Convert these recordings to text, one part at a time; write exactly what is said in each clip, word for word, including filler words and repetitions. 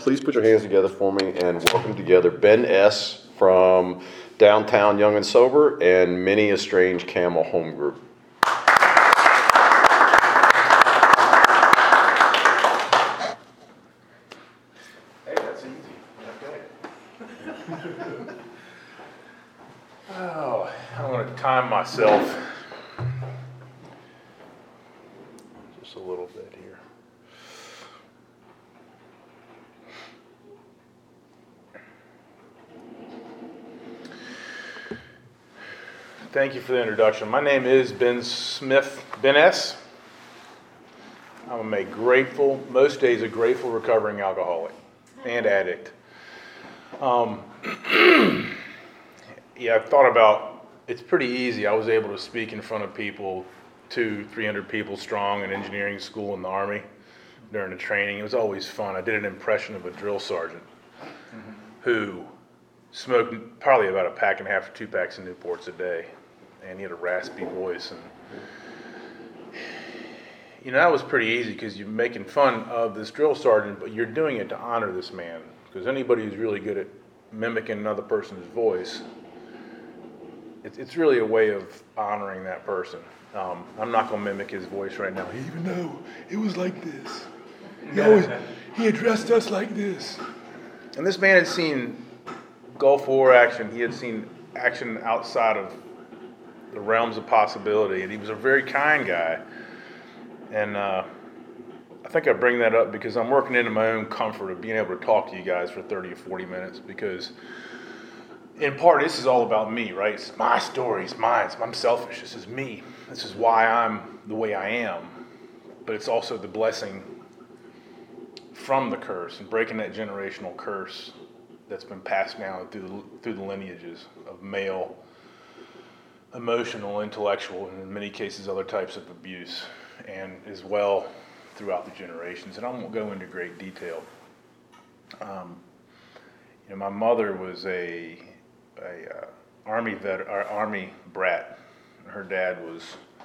please put your hands together for me and welcome together Ben S. from Downtown Young and Sober and Many a Strange Camel Home Group. Hey, that's easy. Okay. Oh, I want to time myself just a little bit here. Thank you for the introduction. My name is Ben Smith, Ben S. I'm a grateful, most days a grateful recovering alcoholic and addict. Um, yeah, I've thought about, it's pretty easy. I was able to speak in front of people, two, three hundred people strong in engineering school in the Army during the training. It was always fun. I did an impression of a drill sergeant mm-hmm. who smoked probably about a pack and a half to two packs of Newports a day. And he had a raspy voice. And, you know, that was pretty easy because you're making fun of this drill sergeant, but you're doing it to honor this man. Because anybody who's really good at mimicking another person's voice, it's, it's really a way of honoring that person. Um, I'm not going to mimic his voice right now, even though it was like this. He always, he addressed us like this. And this man had seen Gulf War action. He had seen action outside of the realms of possibility, and he was a very kind guy. And uh, I think I bring that up because I'm working into my own comfort of being able to talk to you guys for thirty or forty minutes, because in part this is all about me, right? It's my story, it's mine, I'm selfish, this is me. This is why I'm the way I am. But it's also the blessing from the curse and breaking that generational curse that's been passed down through the, through the lineages of male emotional, intellectual, and in many cases other types of abuse, and as well throughout the generations. And I won't go into great detail. Um, you know, my mother was a, a uh, army vet, or army brat. Her dad was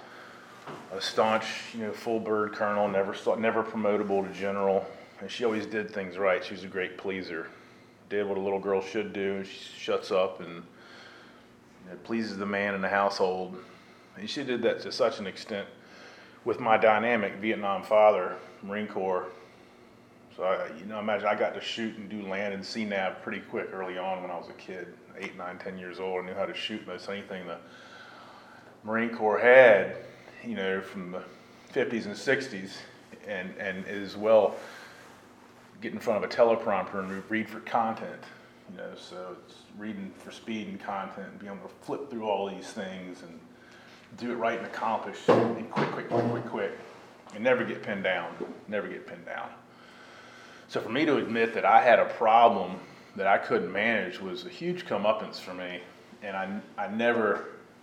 a staunch, you know, full bird colonel, never never promotable to general, and she always did things right. She was a great pleaser. Did what a little girl should do. She shuts up and it pleases the man in the household. And she did that to such an extent with my dynamic Vietnam father, Marine Corps. So, I, you know, imagine I got to shoot and do land and C NAV pretty quick early on when I was a kid, eight, nine, ten years old. I knew how to shoot most anything the Marine Corps had, you know, from the fifties and sixties, and, and as well get in front of a teleprompter and read for content. You know, so it's reading for speed and content and being able to flip through all these things and do it right and accomplish and quick, quick, quick, quick, quick, and never get pinned down, never get pinned down. So for me to admit that I had a problem that I couldn't manage was a huge comeuppance for me, and I, I never,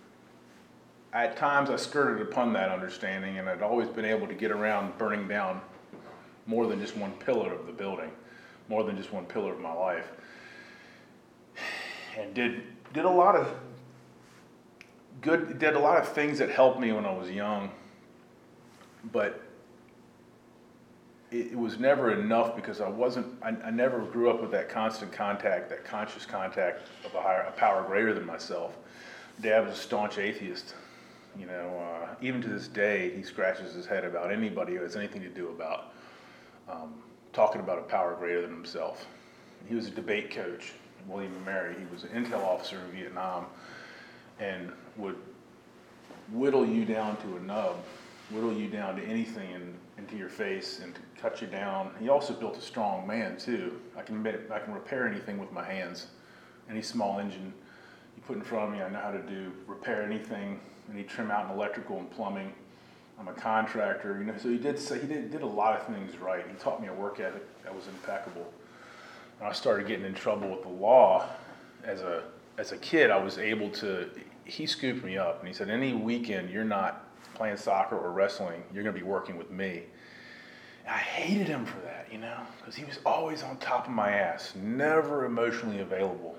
at times I skirted upon that understanding, and I'd always been able to get around burning down more than just one pillar of the building, more than just one pillar of my life. And did did a lot of good, did a lot of things that helped me when I was young, but it, it was never enough because I wasn't, I, I never grew up with that constant contact, that conscious contact of a higher, a power greater than myself. Dad was a staunch atheist. You know, uh, even to this day, he scratches his head about anybody who has anything to do about um, talking about a power greater than himself. He was a debate coach. William and Mary, he was an intel officer in Vietnam and would whittle you down to a nub, whittle you down to anything in, into your face and to cut you down. He also built a strong man too. I can I can repair anything with my hands. Any small engine you put in front of me, I know how to do, repair anything, any trim out in electrical and plumbing. I'm a contractor, you know, so he did say he did, did a lot of things right. He taught me a work ethic that was impeccable. When I started getting in trouble with the law as a as a kid, I was able to, he scooped me up and he said, any weekend you're not playing soccer or wrestling, you're going to be working with me. And I hated him for that, you know, because he was always on top of my ass, never emotionally available.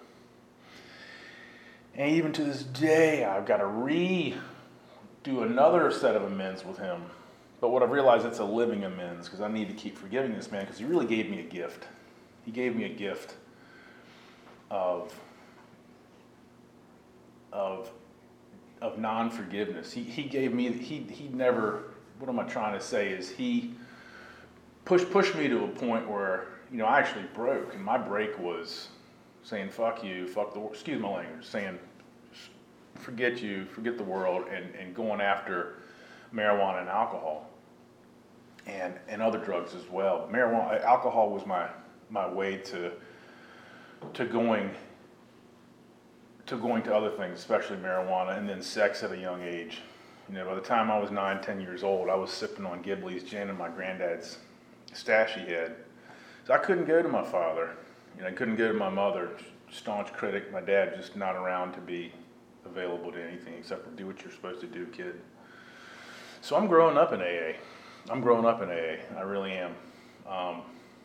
And even to this day, I've got to redo another set of amends with him. But what I've realized, it's a living amends, because I need to keep forgiving this man, because he really gave me a gift. he gave me a gift of of of non-forgiveness. He he gave me he he never. What am I trying to say? Is he pushed pushed me to a point where, you know, I actually broke, and my break was saying "fuck you," "fuck the," excuse my language, saying forget you, forget the world, and, and going after marijuana and alcohol, and and other drugs as well. Marijuana, alcohol was my my way to to going to going to other things, especially marijuana, and then sex at a young age. You know, by the time I was nine, ten years old, I was sipping on Ghibli's gin and my granddad's stash he had. So I couldn't go to my father. You know, I couldn't go to my mother, staunch critic. My dad just not around to be available to anything except for do what you're supposed to do, kid. So I'm growing up in A A. I'm growing up in A A. I really am. Um,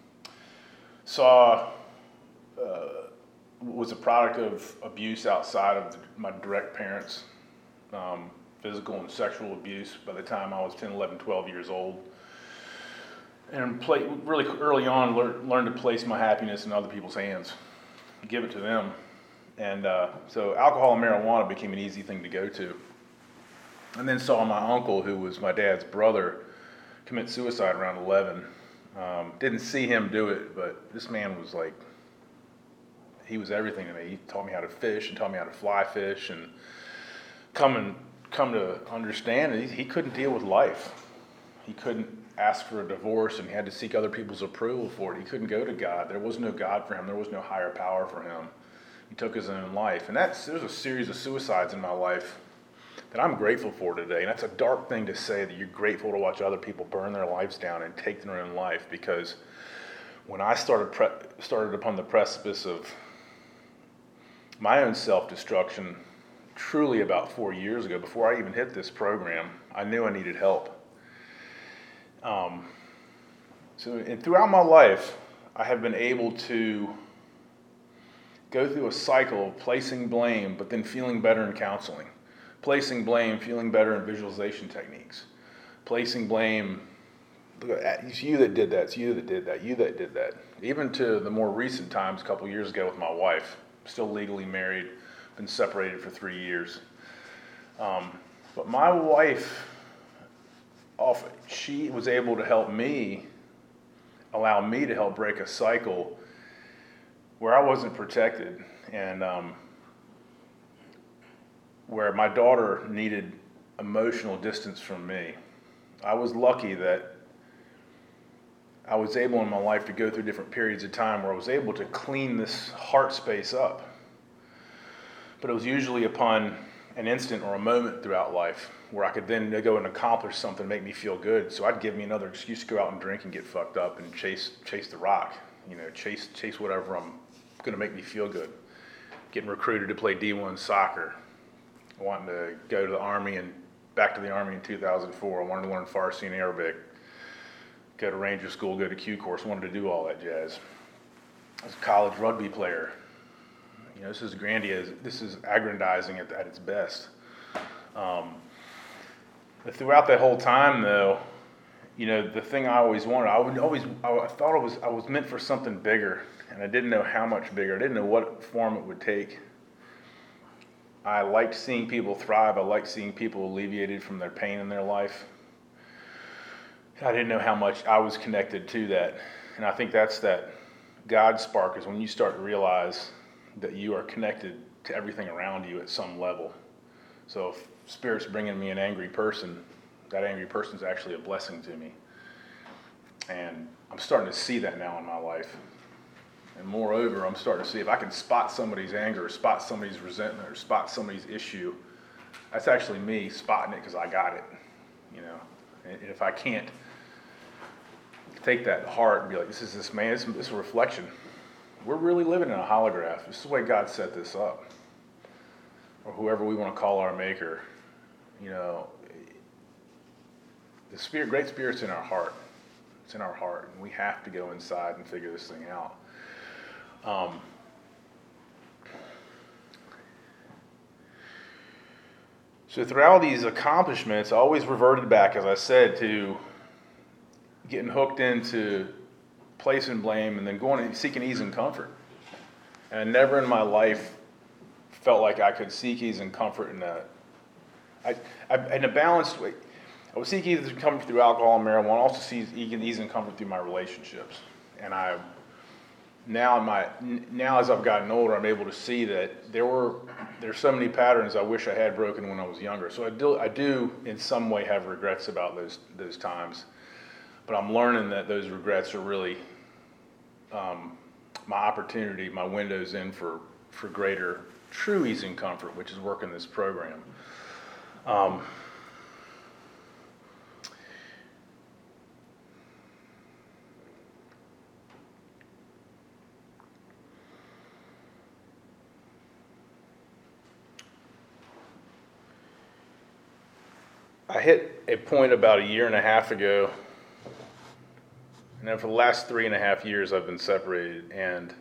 saw, uh, was a product of abuse outside of the, my direct parents, um, physical and sexual abuse by the time I was ten, eleven, twelve years old. And play, really early on, learn, learned to place my happiness in other people's hands, give it to them. And uh, so alcohol and marijuana became an easy thing to go to. And then saw my uncle, who was my dad's brother, commit suicide around eleven. Um, didn't see him do it, but this man was like, he was everything to me. He taught me how to fish and taught me how to fly fish, and come and come to understand he, he couldn't deal with life. He couldn't ask for a divorce, and he had to seek other people's approval for it. He couldn't go to God. There was no God for him. There was no higher power for him. He took his own life. And that's, there's a series of suicides in my life that I'm grateful for today. And that's a dark thing to say, that you're grateful to watch other people burn their lives down and take their own life, because when I started pre- started upon the precipice of my own self-destruction, truly about four years ago, before I even hit this program, I knew I needed help. Um, so and throughout my life, I have been able to go through a cycle of placing blame, but then feeling better in counseling. Placing blame, feeling better in visualization techniques. Placing blame, it's you that did that, it's you that did that, you that did that. Even to the more recent times, a couple years ago with my wife, still legally married, been separated for three years. Um, but my wife, she was able to help me, allow me to help break a cycle where I wasn't protected, and um, where my daughter needed emotional distance from me. I was lucky that I was able in my life to go through different periods of time where I was able to clean this heart space up. But it was usually upon an instant or a moment throughout life where I could then go and accomplish something, make me feel good. So I'd give me another excuse to go out and drink and get fucked up and chase chase the rock, you know, chase chase whatever I'm going to make me feel good. Getting recruited to play D one soccer, wanting to go to the Army and back to the Army in two thousand four. I wanted to learn Farsi and Arabic, go to Ranger School, go to Q course, wanted to do all that jazz. I was a college rugby player. You know, this is grandiose, this is aggrandizing at, at its best. Um, but throughout that whole time, though, you know, the thing I always wanted, I would always, I thought it was, I was meant for something bigger, and I didn't know how much bigger. I didn't know what form it would take. I liked seeing people thrive. I liked seeing people alleviated from their pain in their life. I didn't know how much I was connected to that. And I think that's that God spark, is when you start to realize that you are connected to everything around you at some level. So if Spirit's bringing me an angry person, that angry person is actually a blessing to me. And I'm starting to see that now in my life. And moreover, I'm starting to see if I can spot somebody's anger, or spot somebody's resentment, or spot somebody's issue, that's actually me spotting it because I got it, you know. And if I can't take that to heart and be like, this is this man, this is a reflection. We're really living in a holograph. This is the way God set this up. Or whoever we want to call our maker. You know, the spirit, great spirit's in our heart. It's in our heart. And we have to go inside and figure this thing out. Um, so throughout these accomplishments, I always reverted back, as I said, to getting hooked into placing blame and then going and seeking ease and comfort. And I never in my life felt like I could seek ease and comfort in a, I, I, in a balanced way. I would seek ease and comfort through alcohol and marijuana, also seek ease and comfort through my relationships. And I, now in my, now as I've gotten older, I'm able to see that there were, there's so many patterns I wish I had broken when I was younger. So I do, I do in some way have regrets about those, those times. But I'm learning that those regrets are really um, my opportunity, my windows in for, for greater true ease and comfort, which is working this program. Um, I hit a point about a year and a half ago, and then for the last three and a half years I've been separated, and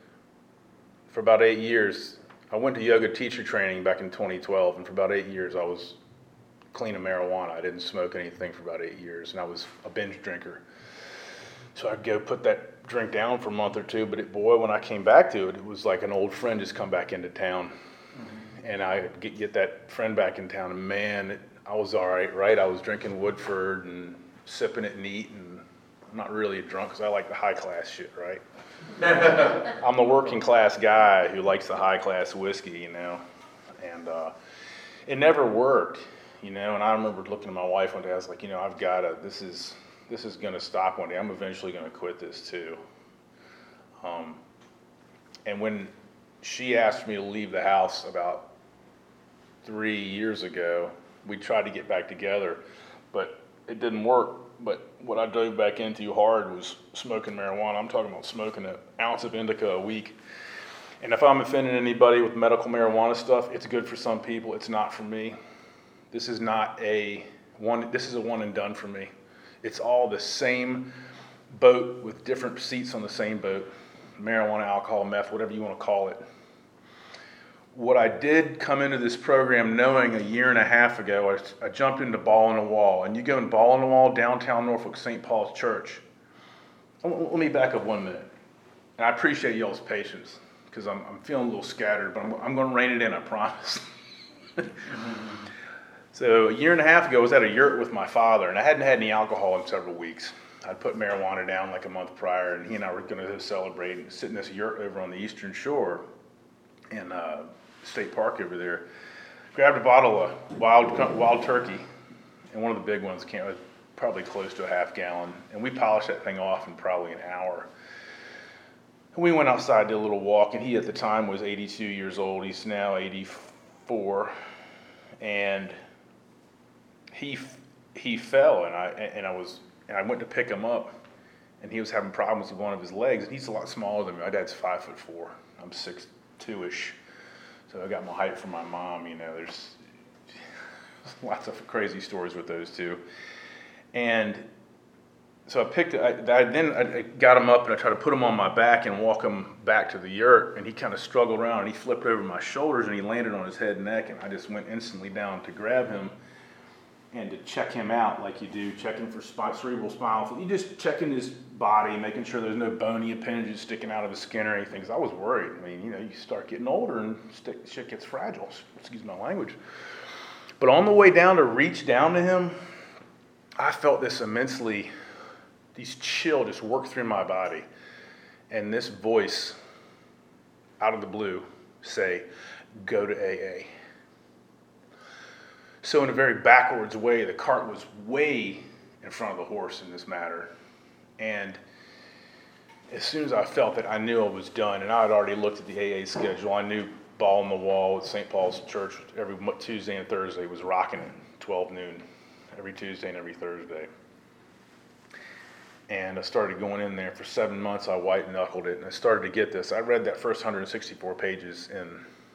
for about eight years, I went to yoga teacher training back in twenty twelve, and for about eight years I was clean of marijuana. I didn't smoke anything for about eight years, and I was a binge drinker. So I'd go put that drink down for a month or two, but it, boy, when I came back to it, it was like an old friend just come back into town. Mm-hmm. And I get, get that friend back in town, and man, it, I was all right, right? I was drinking Woodford and sipping it neat, and I'm not really a drunk because I like the high class shit, right? I'm the working class guy who likes the high class whiskey, you know, and uh, it never worked, you know. And I remember looking at my wife one day. I was like, you know, I've got to. This is this is going to stop one day. I'm eventually going to quit this too. Um, and when she asked me to leave the house about three years ago, we tried to get back together, but it didn't work. But what I dove back into hard was smoking marijuana. I'm talking about smoking an ounce of indica a week. And if I'm offending anybody with medical marijuana stuff, it's good for some people. It's not for me. This is not a one, this is a one and done for me. It's all the same boat with different seats on the same boat. Marijuana, alcohol, meth, whatever you want to call it. What I did come into this program knowing a year and a half ago, I, I jumped into Ball in the Wall. And you go in Ball in the Wall, downtown Norfolk, Saint Paul's Church. Let me back up one minute. And I appreciate y'all's patience, because I'm, I'm feeling a little scattered, but I'm, I'm going to rein it in, I promise. mm-hmm. So a year and a half ago, I was at a yurt with my father, and I hadn't had any alcohol in several weeks. I'd put marijuana down like a month prior, and he and I were going to celebrate and sit in this yurt over on the Eastern Shore in uh, State Park over there. Grabbed a bottle of wild wild turkey, and one of the big ones came with probably close to a half gallon, and we polished that thing off in probably an hour. And we went outside, did a little walk, and he at the time was eighty-two years old. He's now eighty-four, and he he fell, and I and I was and I went to pick him up, and he was having problems with one of his legs, and he's a lot smaller than me. My dad's five foot four. I'm six two-ish. So I got my height from my mom, you know. There's lots of crazy stories with those two. And so I picked, I, I then I got him up and I tried to put him on my back and walk him back to the yurt, and he kind of struggled around and he flipped over my shoulders and he landed on his head and neck, and I just went instantly down to grab him and to check him out like you do, checking for spine, cerebral spinal fluid. You just checking his body, making sure there's no bony appendages sticking out of his skin or anything, because I was worried. I mean, you know, you start getting older and stick, shit gets fragile, excuse my language. But on the way down to reach down to him, I felt this immensely, these chill just work through my body. And this voice, out of the blue, say, go to A A. So in a very backwards way, the cart was way in front of the horse in this matter. And as soon as I felt it, I knew I was done. And I had already looked at the A A schedule. I knew Ball in the Wall at Saint Paul's Church every Tuesday and Thursday was rocking it, twelve noon, every Tuesday and every Thursday. And I started going in there. For seven months, I white-knuckled it. And I started to get this. I read that first one hundred sixty-four pages in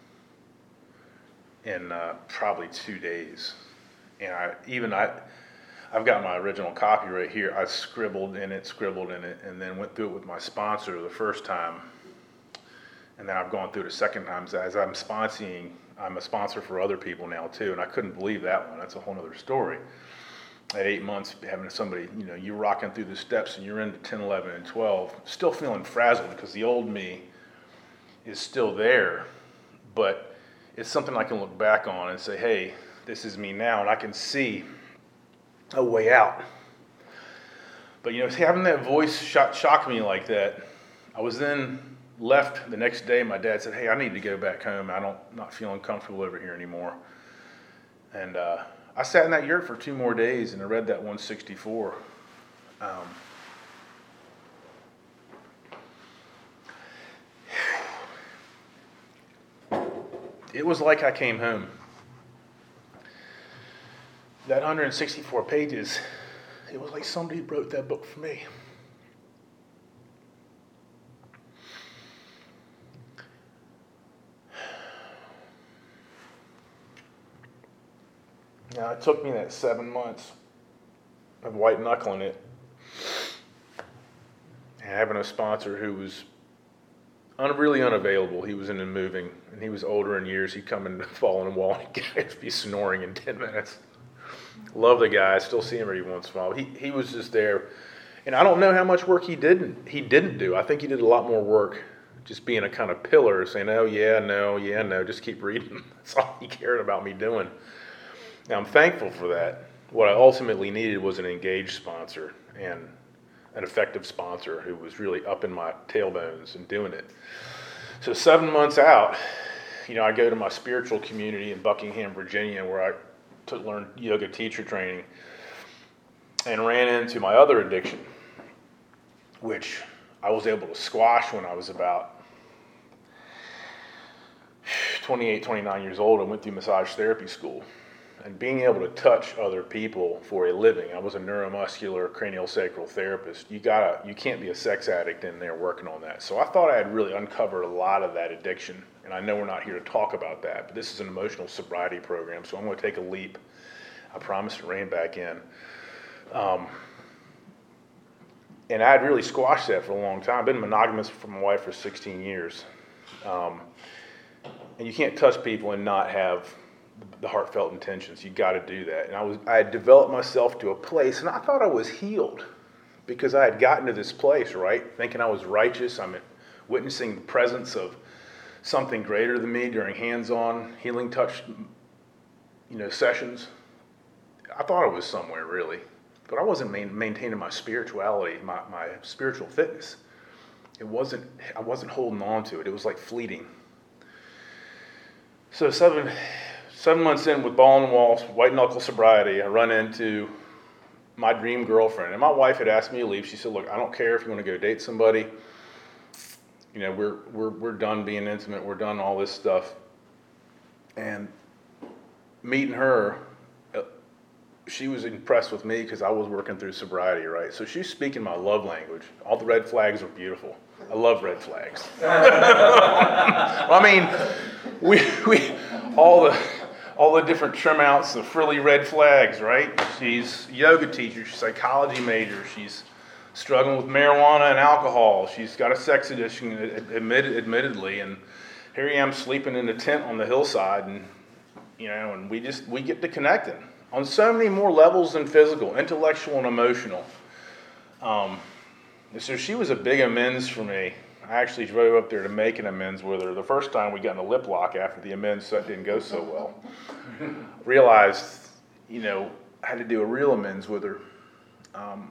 in uh, probably two days. And I even I, I've got my original copy right here. I scribbled in it, scribbled in it, and then went through it with my sponsor the first time. And then I've gone through it a second time. As I'm sponsoring, I'm a sponsor for other people now too, and I couldn't believe that one. That's a whole other story. at eight months, having somebody, you know, you're rocking through the steps and you're into ten, eleven, and twelve, still feeling frazzled because the old me is still there, but it's something I can look back on and say, hey, this is me now, and I can see a way out. But, you know, having that voice shock, shock me like that, I was then left the next day. My dad said, hey, I need to go back home. I don't, not feeling comfortable over here anymore. And uh, I sat in that yurt for two more days, and I read that one sixty-four. Um, it was like I came home. That one hundred sixty-four pages, it was like somebody wrote that book for me. Now, it took me that seven months of white knuckling it and having a sponsor who was un- really unavailable. He was in and moving, and he was older in years. He'd come and fall in the wall and he'd be snoring in ten minutes. Love the guy. I still see him every once in a while. He he was just there, and I don't know how much work he didn't he didn't do. I think he did a lot more work, just being a kind of pillar, saying, "Oh yeah, no, yeah, no, just keep reading." That's all he cared about me doing. Now I'm thankful for that. What I ultimately needed was an engaged sponsor and an effective sponsor who was really up in my tailbones and doing it. So seven months out, you know, I go to my spiritual community in Buckingham, Virginia, where I to learn yoga teacher training, and ran into my other addiction, which I was able to squash when I was about twenty-eight, twenty-nine years old. I went through massage therapy school, and being able to touch other people for a living. I was a neuromuscular craniosacral therapist. You gotta, you can't be a sex addict in there working on that. So I thought I had really uncovered a lot of that addiction. And I know we're not here to talk about that, but this is an emotional sobriety program, so I'm going to take a leap. I promise to rein back in. Um, and I had really squashed that for a long time. I've been monogamous for my wife for sixteen years. Um, and you can't touch people and not have the heartfelt intentions. You got to do that. And I was, I had developed myself to a place, and I thought I was healed because I had gotten to this place, right? Thinking I was righteous. I'm witnessing the presence of something greater than me during hands-on healing touch, you know, sessions. I thought I was somewhere really, but I wasn't main, maintaining my spirituality, my, my spiritual fitness. It wasn't, I wasn't holding on to it. It was like fleeting. So seven, seven months in with ball on the walls, white knuckle sobriety, I run into my dream girlfriend. And my wife had asked me to leave. She said, look, I don't care if you want to go date somebody. You know, we're we're we're done being intimate. We're done all this stuff. And meeting her, uh, she was impressed with me because I was working through sobriety, right? So she's speaking my love language. All the red flags are beautiful. I love red flags. I mean, we we all the all the different trim outs, the frilly red flags, right? She's a yoga teacher. She's a psychology major. She's struggling with marijuana and alcohol. She's got a sex addiction, admitted, admittedly, and here I am sleeping in a tent on the hillside, and you know, and we just we get to connecting on so many more levels than physical, intellectual, and emotional. Um, and so she was a big amends for me. I actually drove up there to make an amends with her. The first time we got in a lip lock after the amends, so that didn't go so well. Realized, you know, I had to do a real amends with her. Um,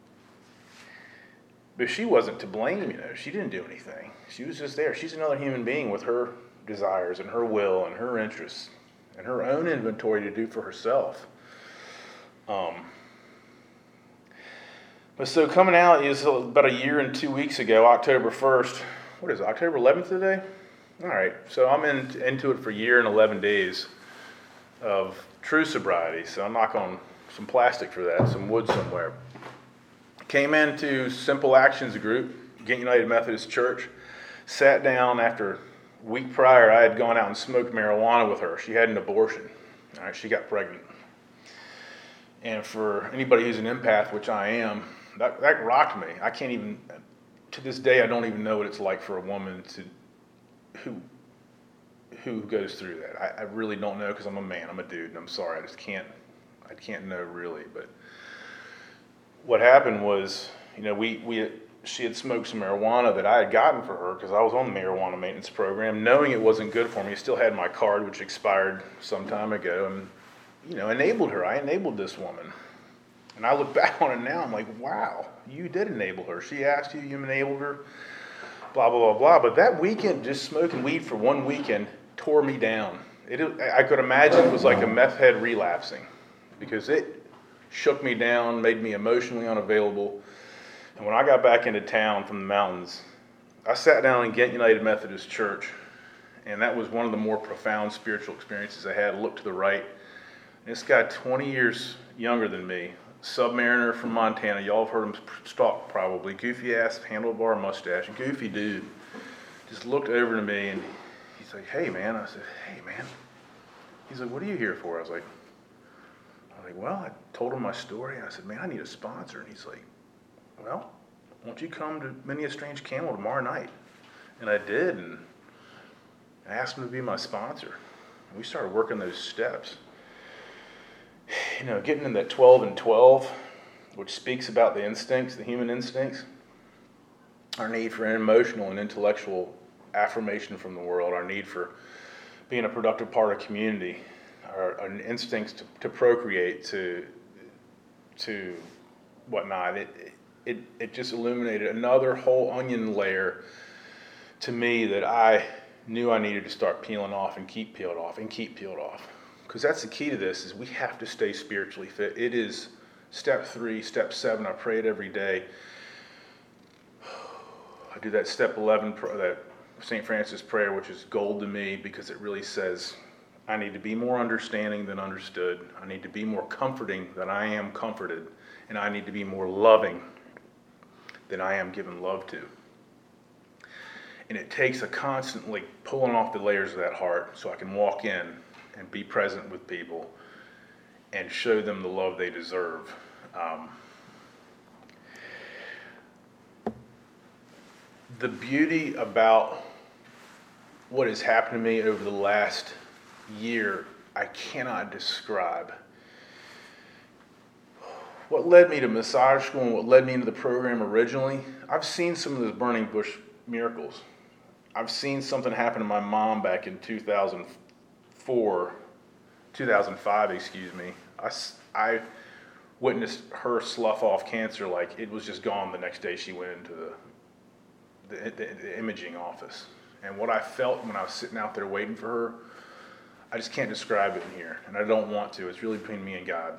But she wasn't to blame, you know. She didn't do anything. She was just there. She's another human being with her desires and her will and her interests and her own inventory to do for herself. Um, but so coming out is about a year and two weeks ago, October first. What is it, October eleventh today? All right. So I'm in, into it for a year and eleven days of true sobriety. So I'm knocking on some plastic for that, some wood somewhere. Came into Simple Actions Group, Ghent United Methodist Church, sat down after a week prior, I had gone out and smoked marijuana with her. She had an abortion. All right, she got pregnant. And for anybody who's an empath, which I am, that, that rocked me. I can't even, to this day, I don't even know what it's like for a woman to, who, who goes through that. I, I really don't know because I'm a man, I'm a dude, and I'm sorry, I just can't, I can't know really, but what happened was, you know, we, we she had smoked some marijuana that I had gotten for her because I was on the marijuana maintenance program, knowing it wasn't good for me. I still had my card, which expired some time ago, and, you know, enabled her. I enabled this woman. And I look back on it now, I'm like, wow, you did enable her. She asked you, you enabled her, blah, blah, blah, blah. But that weekend, just smoking weed for one weekend tore me down. It, I could imagine it was like a meth head relapsing, because it shook me down, made me emotionally unavailable. And when I got back into town from the mountains, I sat down in Ghent United Methodist Church, and that was one of the more profound spiritual experiences I had. I looked to the right, and this guy twenty years younger than me, Submariner from Montana, y'all have heard him talk probably, goofy ass, handlebar mustache, goofy dude, just looked over to me and he's like, hey man, I said, hey man. He's like, what are you here for? I was like, I was like, well, I told him my story. I said, man, I need a sponsor. And he's like, well, won't you come to Many a Strange Camel tomorrow night? And I did, and I asked him to be my sponsor. And we started working those steps. You know, getting in that twelve and twelve, which speaks about the instincts, the human instincts, our need for an emotional and intellectual affirmation from the world, our need for being a productive part of community, our, our instincts to, to procreate, to to whatnot. It, it it just illuminated another whole onion layer to me that I knew I needed to start peeling off and keep peeled off and keep peeled off. Because that's the key to this, is we have to stay spiritually fit. It is step three, step seven. I pray it every day. I do that step eleven, that Saint Francis prayer, which is gold to me, because it really says I need to be more understanding than understood. I need to be more comforting than I am comforted. And I need to be more loving than I am given love to. And it takes a constantly pulling off the layers of that heart so I can walk in and be present with people and show them the love they deserve. Um, the beauty about what has happened to me over the last year, I cannot describe. What led me to massage school and what led me into the program originally, I've seen some of those burning bush miracles. I've seen something happen to my mom back in two thousand four, two thousand five, excuse me. I, I witnessed her slough off cancer like it was just gone the next day she went into the, the, the, the imaging office. And what I felt when I was sitting out there waiting for her, I just can't describe it in here, and I don't want to. It's really between me and God.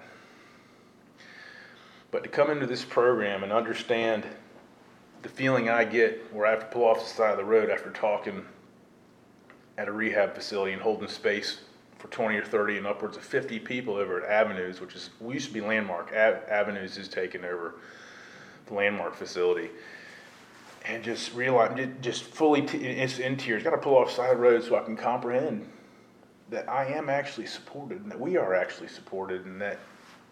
But to come into this program and understand the feeling I get where I have to pull off the side of the road after talking at a rehab facility and holding space for twenty or thirty and upwards of fifty people over at Avenues, which is, we used to be Landmark. Ave- Avenues is taking over the Landmark facility. And just realize, just fully t- it's in tears. Got to pull off the side of the road so I can comprehend that I am actually supported, and that we are actually supported, and that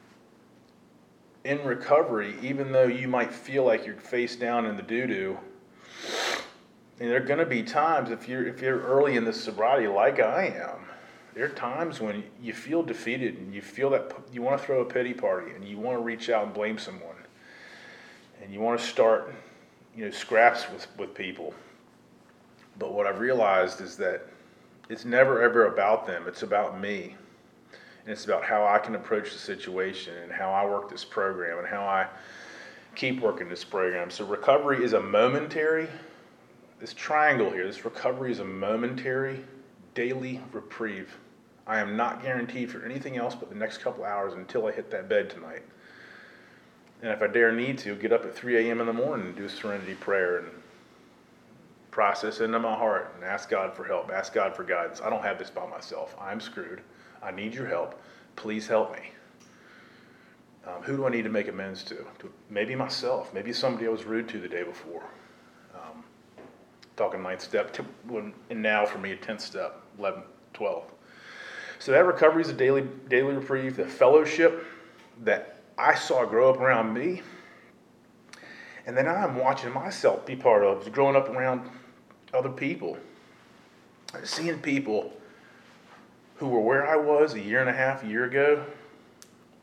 in recovery, even though you might feel like you're face down in the doo-doo, and there are going to be times, if you're if you're early in this sobriety like I am, there are times when you feel defeated and you feel that you want to throw a pity party and you want to reach out and blame someone, and you want to start, you know, scraps with, with people. But what I've realized is that it's never ever about them. It's about me. And it's about how I can approach the situation and how I work this program and how I keep working this program. So recovery is a momentary, this triangle here, this recovery is a momentary daily reprieve. I am not guaranteed for anything else but the next couple hours until I hit that bed tonight. And if I dare need to, get up at three a.m. in the morning and do a serenity prayer and process into my heart and ask God for help, ask God for guidance. I don't have this by myself. I'm screwed. I need your help. Please help me. Um, who do I need to make amends to? to? Maybe myself. Maybe somebody I was rude to the day before. Um, talking ninth step, to, when, and now for me a tenth step, eleven, twelve. So that recovery is a daily, daily reprieve. The fellowship that I saw grow up around me, and then I'm watching myself be part of, growing up around other people, seeing people who were where I was a year and a half, a year ago,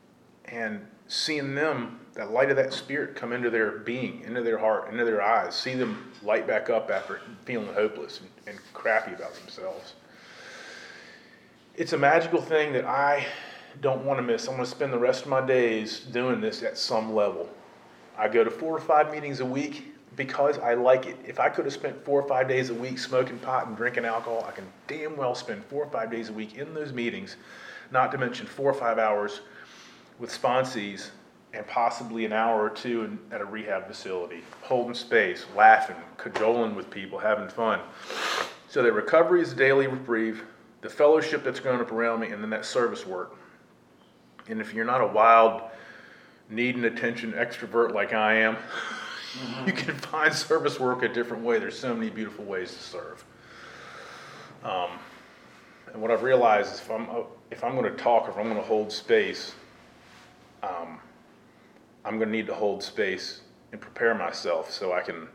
and seeing them, that light of that spirit come into their being, into their heart, into their eyes, see them light back up after feeling hopeless and, and crappy about themselves. It's a magical thing that I don't want to miss. I'm going to spend the rest of my days doing this at some level. I go to four or five meetings a week because I like it. If I could have spent four or five days a week smoking pot and drinking alcohol, I can damn well spend four or five days a week in those meetings, not to mention four or five hours with sponsees and possibly an hour or two in, at a rehab facility, holding space, laughing, cajoling with people, having fun. So that recovery is a daily reprieve, the fellowship that's grown up around me, and then that service work. And if you're not a wild, needing attention extrovert like I am, mm-hmm. you can find service work a different way. There's so many beautiful ways to serve. Um, and what I've realized is if I'm if I'm going to talk or if I'm going to hold space, um, I'm going to need to hold space and prepare myself so I can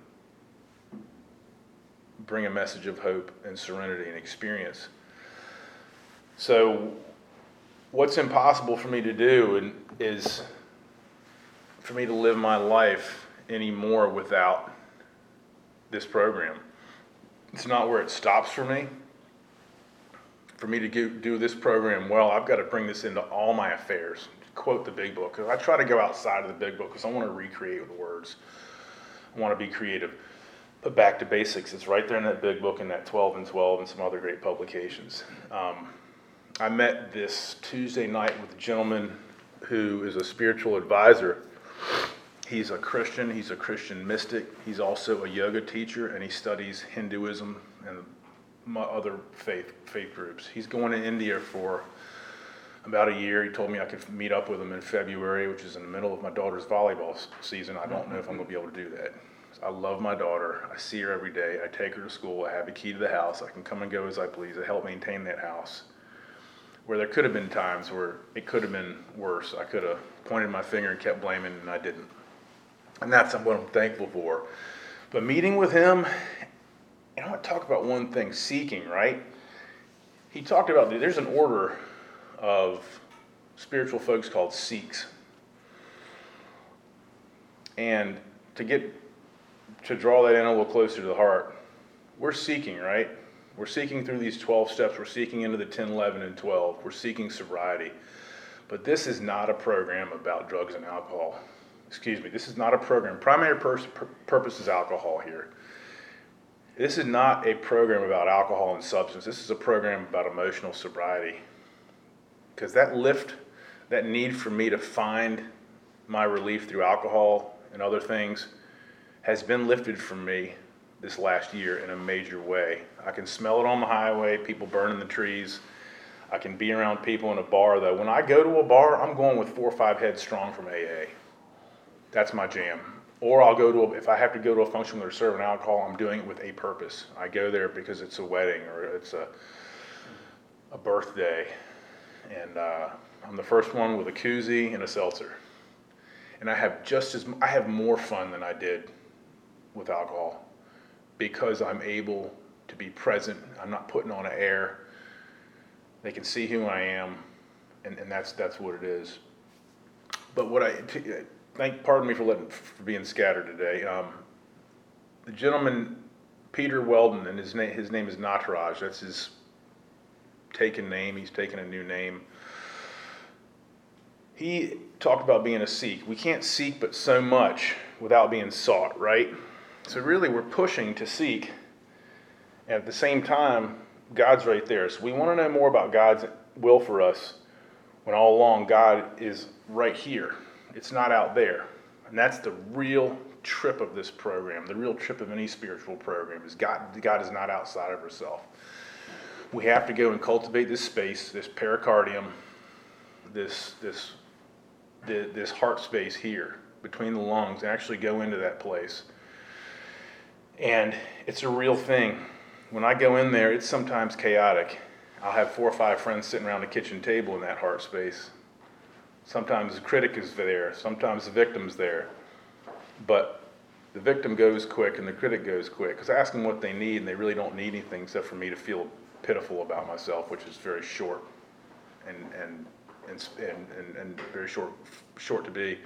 bring a message of hope and serenity and experience. So what's impossible for me to do and is for me to live my life anymore without this program. It's not where it stops for me. For me to do, do this program well, I've got to bring this into all my affairs. Quote the big book. I try to go outside of the big book because I want to recreate with words. I want to be creative. But back to basics. It's right there in that big book in that twelve and twelve and some other great publications. Um, I met this Tuesday night with a gentleman who is a spiritual advisor. He's a Christian, he's a Christian mystic, he's also a yoga teacher, and he studies Hinduism and other faith faith groups. He's going to India for about a year. He told me I could meet up with him in February, which is in the middle of my daughter's volleyball season. I don't know if I'm going to be able to do that. I love my daughter. I see her every day. I take her to school. I have a key to the house. I can come and go as I please. I help maintain that house. Where there could have been times where it could have been worse. I could have pointed my finger and kept blaming, and I didn't. And that's what I'm thankful for. But meeting with him, and I want to talk about one thing, seeking, right? He talked about, there's an order of spiritual folks called Sikhs. And to get, to draw that in a little closer to the heart, we're seeking, right? We're seeking through these twelve steps. We're seeking into the ten, eleven, and twelve. We're seeking sobriety. But this is not a program about drugs and alcohol. Excuse me, this is not a program. Primary pur- purpose is alcohol here. This is not a program about alcohol and substance. This is a program about emotional sobriety. Because that lift, that need for me to find my relief through alcohol and other things has been lifted from me this last year in a major way. I can smell it on the highway, people burning the trees. I can be around people in a bar, though. When I go to a bar, I'm going with four or five heads strong from A A. That's my jam. Or I'll go to, a, if I have to go to a function where they're serving alcohol, I'm doing it with a purpose. I go there because it's a wedding or it's a a birthday. And uh, I'm the first one with a koozie and a seltzer. And I have just as, I have more fun than I did with alcohol because I'm able to be present. I'm not putting on an air. They can see who I am, and, and that's that's what it is. But what I, t- thank, pardon me for letting, for being scattered today. Um, the gentleman, Peter Weldon, and his name, his name is Nataraj. That's his taken name. He's taken a new name. He talked about being a Sikh. We can't seek but so much without being sought, right? So really we're pushing to seek, and at the same time, God's right there. So we want to know more about God's will for us when all along God is right here. It's not out there. And that's the real trip of this program. The real trip of any spiritual program is God, God is not outside of herself. We have to go and cultivate this space, this pericardium, this this this heart space here between the lungs, and actually go into that place. And it's a real thing. When I go in there, it's sometimes chaotic. I'll have four or five friends sitting around the kitchen table in that heart space. Sometimes the critic is there. Sometimes the victim's there. But the victim goes quick and the critic goes quick. Because I ask them what they need, and they really don't need anything except for me to feel pitiful about myself, which is very short and and and, s- and, and, and very short, short to be.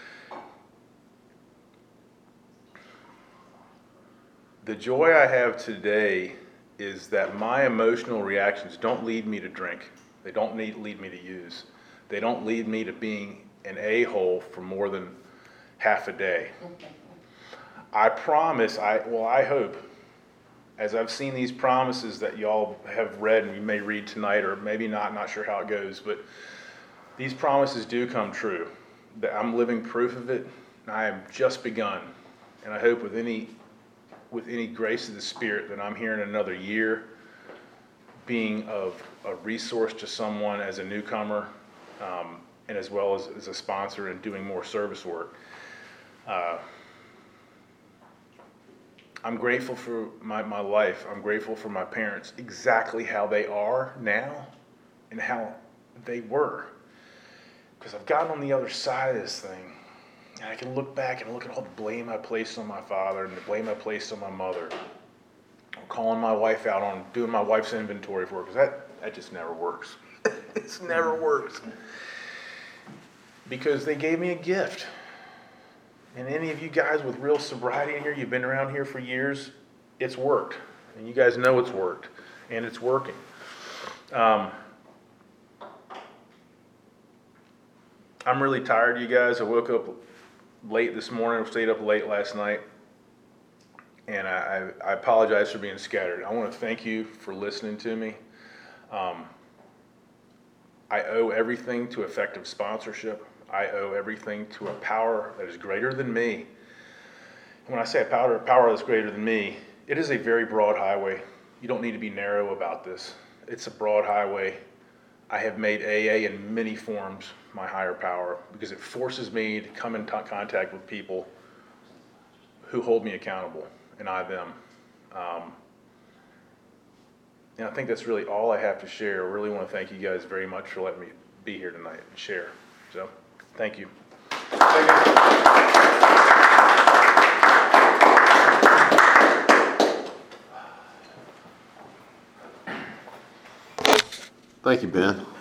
The joy I have today is that my emotional reactions don't lead me to drink. They don't need, lead me to use. They don't lead me to being an a-hole for more than half a day. I promise, I, well, I hope, as I've seen these promises that y'all have read and you may read tonight, or maybe not, not sure how it goes, but these promises do come true. That I'm living proof of it, and I have just begun. And I hope with any with any grace of the Spirit that I'm here in another year, being of a resource to someone as a newcomer, um, and as well as, as a sponsor and doing more service work. Uh, I'm grateful for my, my life. I'm grateful for my parents, exactly how they are now and how they were. Because I've gotten on the other side of this thing, and I can look back and look at all the blame I placed on my father and the blame I placed on my mother. I'm calling my wife out on doing my wife's inventory for her, because that, that just never works. It's never works. Because they gave me a gift. And any of you guys with real sobriety in here, you've been around here for years, it's worked. And you guys know it's worked. And it's working. Um, I'm really tired, you guys. I woke up late this morning, stayed up late last night. And I, I, I apologize for being scattered. I want to thank you for listening to me. Um, I owe everything to effective sponsorship. I owe everything to a power that is greater than me. And when I say a power, power that's greater than me, it is a very broad highway. You don't need to be narrow about this. It's a broad highway. I have made A A in many forms my higher power because it forces me to come in t- contact with people who hold me accountable, and I them. Um, and I think that's really all I have to share. I really want to thank you guys very much for letting me be here tonight and share. So, thank you. Thank you, Ben.